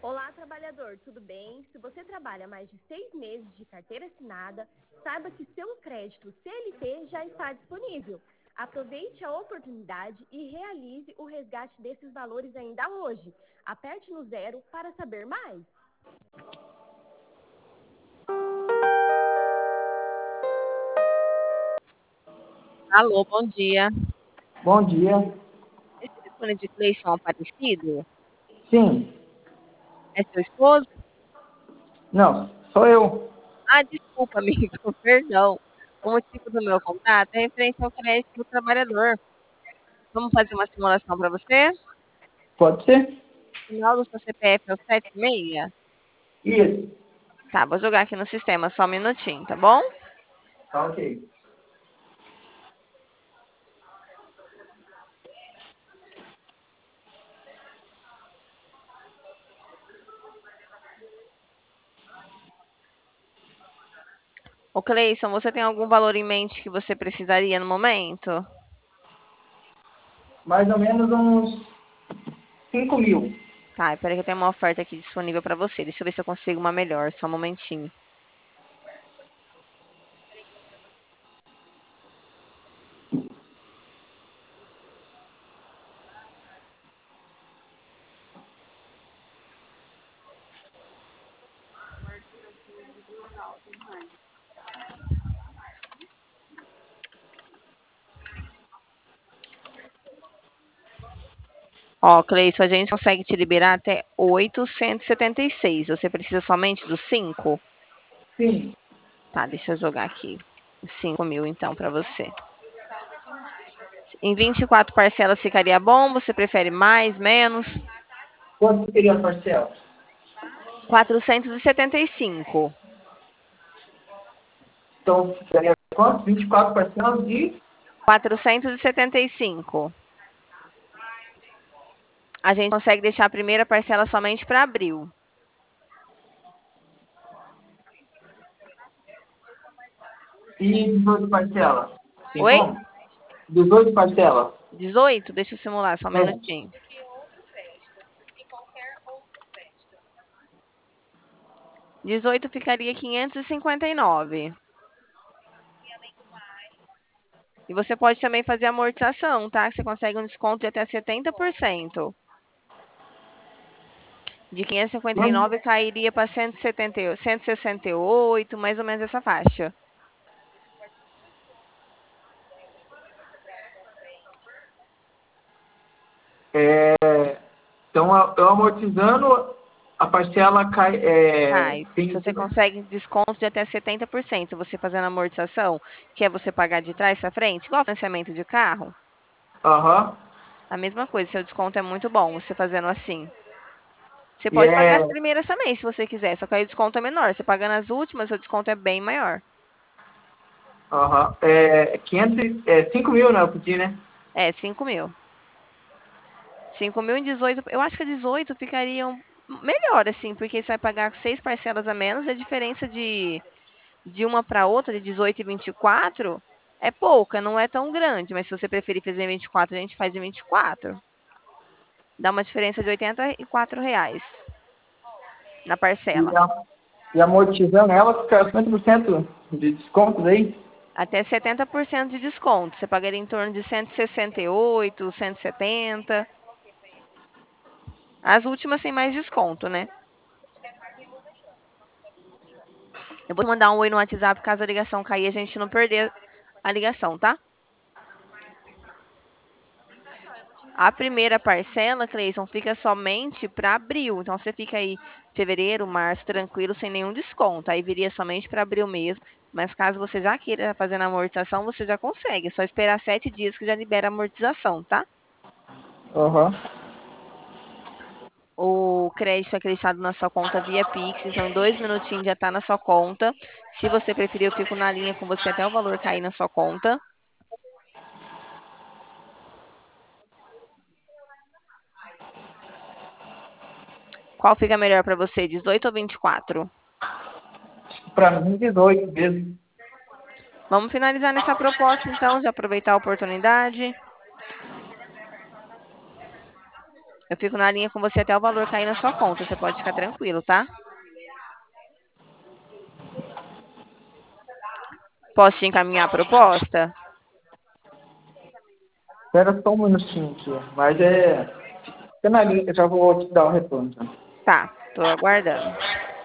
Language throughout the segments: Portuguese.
Olá, trabalhador, tudo bem? Se você trabalha mais de 6 meses de carteira assinada, saiba que seu crédito CLT já está disponível. Aproveite a oportunidade e realize o resgate desses valores ainda hoje. Aperte no 0 para saber mais. Alô, bom dia. Bom dia. Esse telefone de Cleison Aparecido Sim. é seu esposo? Não, sou eu. Ah, desculpa, amigo, perdão. O motivo do meu contato é referente ao crédito do trabalhador. Vamos fazer uma simulação para você? Pode ser? O final do seu CPF é o 76? Isso. Tá, vou jogar aqui no sistema só um minutinho, tá bom? Tá ok. Ô, Cleison, você tem algum valor em mente que você precisaria no momento? Mais ou menos uns 5.000. Tá, peraí que eu tenho uma oferta aqui disponível para você. Deixa eu ver se eu consigo uma melhor, só um momentinho. Ó, Cleison, a gente consegue te liberar até 876. Você precisa somente dos 5? Sim. Tá, deixa eu jogar aqui. 5.000, então, para você. Em 24 parcelas ficaria bom? Você prefere mais, menos? Quanto seria a parcela? 475. Então, seria quanto? 24 parcelas de... 475. A gente consegue deixar a primeira parcela somente para abril. E 18 parcelas? Tem Oi? como? 18 parcelas? 18? Deixa eu simular só um É. minutinho. 18 ficaria 559. E você pode também fazer amortização, tá? Que você consegue um desconto de até 70%. De 559 cairia para 168, mais ou menos essa faixa. Então, eu amortizando, a parcela cai... Cai. Se tem... você consegue desconto de até 70%, você fazendo amortização, que é você pagar de trás para frente, igual financiamento de carro, Aham. a mesma coisa, seu desconto é muito bom você fazendo assim. Você E pode pagar é... as primeiras também, se você quiser, só que aí o desconto é menor. Você pagando as últimas, o desconto é bem maior. Aham. 5.000, né? Eu pedi, né? É, 5.000. 5.000 em 18, eu acho que a 18 ficariam melhor, assim, porque você vai pagar 6 parcelas a menos, e a diferença de uma para outra, de 18 e 24, é pouca, não é tão grande, mas se você preferir fazer em 24, a gente faz em 24. Dá uma diferença de R$ 84 na E, parcela. e amortizando ela, fica 50% de desconto daí? Até 70% de desconto. Você pagaria em torno de 168, 170. As últimas têm mais desconto, né? Eu vou mandar um oi no WhatsApp caso a ligação cair e a gente não perder a ligação, tá? A primeira parcela, Cleison, fica somente para abril. Então, você fica aí fevereiro, março, tranquilo, sem nenhum desconto. Aí viria somente para abril mesmo. Mas caso você já queira fazer a amortização, você já consegue. É só esperar 7 dias que já libera a amortização, tá? Aham. O crédito é acreditado na sua conta via Pix. Então, em 2 minutinhos já está na sua conta. Se você preferir, eu fico na linha com você até o valor cair na sua conta. Qual fica melhor para você, 18 ou 24? Para mim, 18 mesmo. Vamos finalizar nessa proposta, então, de aproveitar a oportunidade. Eu fico na linha com você até o valor cair na sua conta. Você pode ficar tranquilo, tá? Posso te encaminhar a proposta? Espera só um minutinho aqui, mas fica na linha, eu já vou te dar o retorno. Tá? Tá, tô aguardando.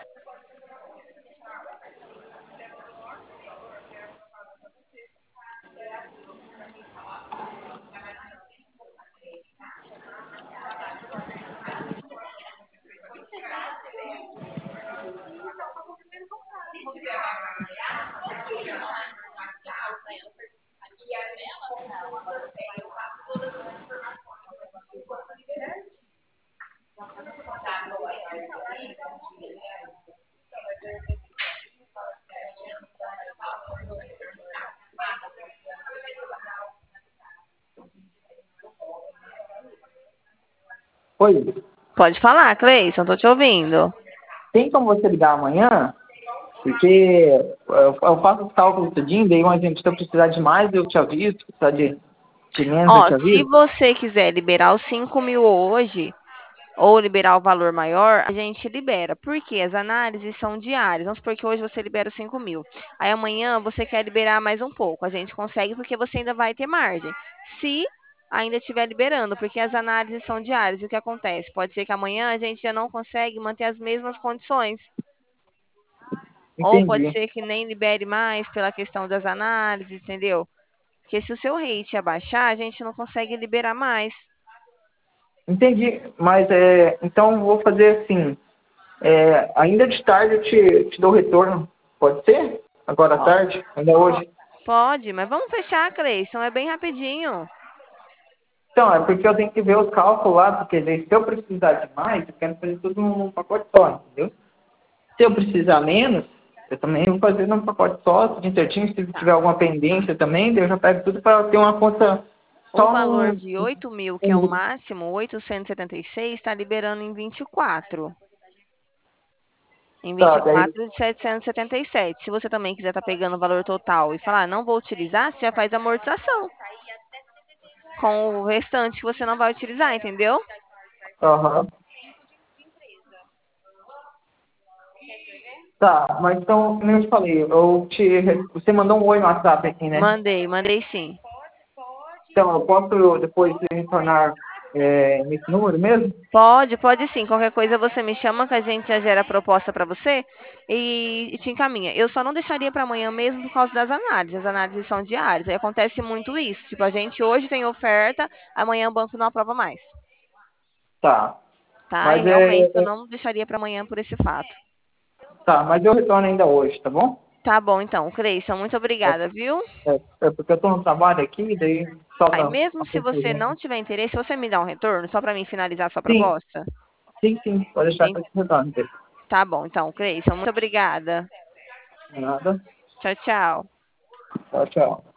Oi, Pode falar, Cleison, tô te ouvindo. tem como você ligar amanhã? Porque eu faço os cálculos tudinho, daí uma gente, se eu precisar de mais, eu te aviso, se precisar de menos, eu Ó, te se aviso. você quiser liberar os 5 mil hoje, ou liberar o valor maior, a gente libera. Porque as análises são diárias. Vamos supor que hoje você libera os 5 mil. Aí amanhã você quer liberar mais um pouco. A gente consegue porque você ainda vai ter margem. Se ainda estiver liberando, porque as análises são diárias. E o que acontece? Pode ser que amanhã a gente já não consegue manter as mesmas condições. Ou pode Entendi. ser que nem libere mais pela questão das análises, entendeu? Porque se o seu rate abaixar, a gente não consegue liberar mais. Entendi, mas então eu vou fazer assim, ainda de tarde eu te dou o retorno, pode ser? Agora à Ó, tarde? Ainda hoje? pode, mas vamos fechar, Cleison. É bem rapidinho. Então, é porque eu tenho que ver os cálculos lá, porque daí, se eu precisar de mais, eu quero fazer tudo num pacote só, entendeu? Se eu precisar menos, eu também vou fazer num pacote só, tudo certinho. Se tiver Tá. alguma pendência também, daí eu já pego tudo para ter uma conta O só valor num. de 8 mil, que é o máximo, 876, está liberando em 24. Em Tá, daí. 24 de 777. Se você também quiser estar pegando o valor total e falar, não vou utilizar, você já faz amortização com o restante que você não vai utilizar, entendeu? Aham. Tá, mas então, como eu te falei, você mandou um oi no WhatsApp aqui, né? Mandei sim. Então, eu posso depois retornar nesse número mesmo? Pode sim. Qualquer coisa você me chama que a gente já gera a proposta para você e te encaminha. Eu só não deixaria para amanhã mesmo por causa das análises. As análises são diárias. Aí acontece muito isso. Tipo, a gente hoje tem oferta, amanhã o banco não aprova mais. Tá. Tá? E Mas realmente eu não deixaria para amanhã por esse fato. tá, mas eu retorno ainda hoje, tá bom? Tá bom, então, Cleison, muito obrigada, viu? É porque eu tô no trabalho aqui, daí Aí, falta mesmo a se você pessoa. não tiver interesse, você me dá um retorno só para mim finalizar a sua Sim, proposta? sim, pode deixar Tem- que eu te retorno. Tá bom, então, Cleison, muito obrigada. Nada. Tchau, tchau. Tchau, tchau.